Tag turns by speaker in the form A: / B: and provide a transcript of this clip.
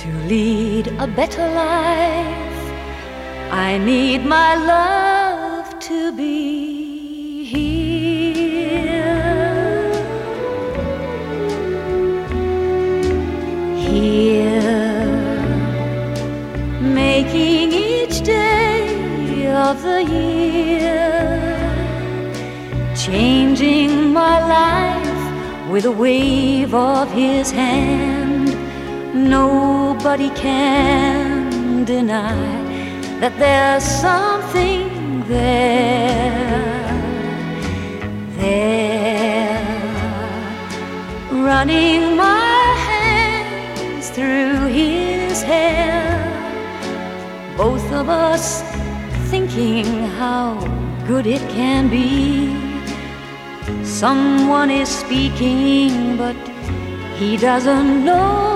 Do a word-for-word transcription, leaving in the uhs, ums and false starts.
A: To lead a better life, I need my love to be here. Here, making each day of the year, changing my life with a wave of his hand. Nobody can deny that there's something there, there, running my hands through his hair, both of us thinking how good it can be. Someone is speaking, but he doesn't know